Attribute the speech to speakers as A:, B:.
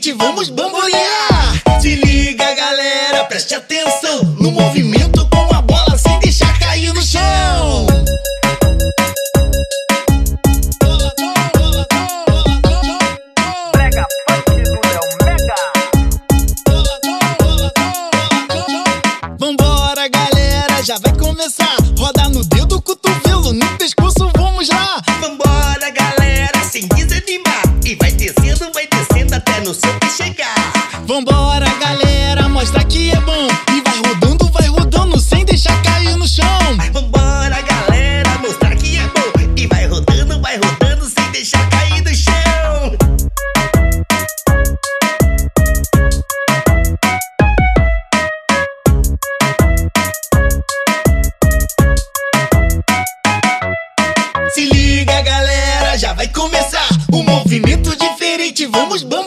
A: diferente, vamos bambolear. Se liga, galera, preste atenção no movimento com a bola sem deixar cair no chão.
B: Brega funk do Léo Mega.
A: Vambora, galera, já vai começar. Roda no dedo, cotovelo, no pescoço, vamos lá.
C: Vambora, galera, sem desanimar. E vai descendo até no seu pé chegar.
A: Vambora, galera, mostra que é bom. E vai rodando, sem deixar cair no chão.
C: Vambora, galera, mostrar que é bom. E vai rodando, sem deixar cair no chão.
A: Se liga, galera, já vai começar. Um movimento diferente, vamos bambolear.